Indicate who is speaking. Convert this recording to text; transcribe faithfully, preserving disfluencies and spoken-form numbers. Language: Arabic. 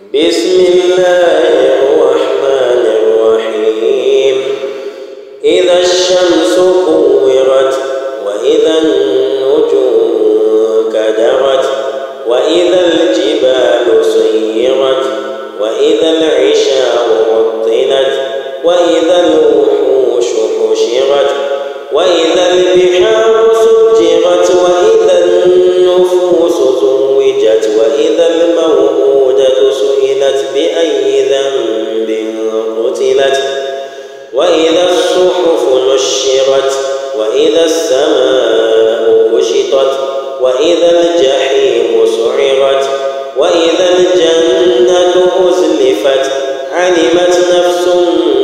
Speaker 1: بسم الله الرحمن الرحيم إذا الشمس كورت وإذا النجوم كدرت وإذا الجبال سيرت وإذا العشار عطلت وإذا الوحوش حشرت وإذا البحار سجرت وإذا النفوس زوجت وإذا الموءودة سئلت بأي ذنب قتلت وإذا الصحف نشرت وإذا السماء كشطت وإذا الجحيم سعرت وإذا الجنة أزلفت علمت نفس